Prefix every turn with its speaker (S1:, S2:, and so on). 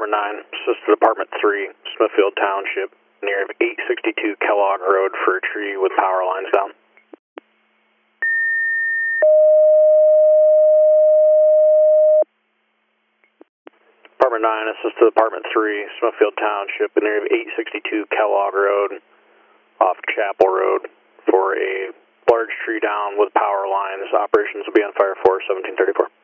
S1: Department 9, assist to Department 3, Smithfield Township, near 862 Kellogg Road for a tree with power lines down. Department 9, assist to Department 3, Smithfield Township, near 862 Kellogg Road, off Chapel Road, for a large tree down with power lines. Operations will be on fire for 1734.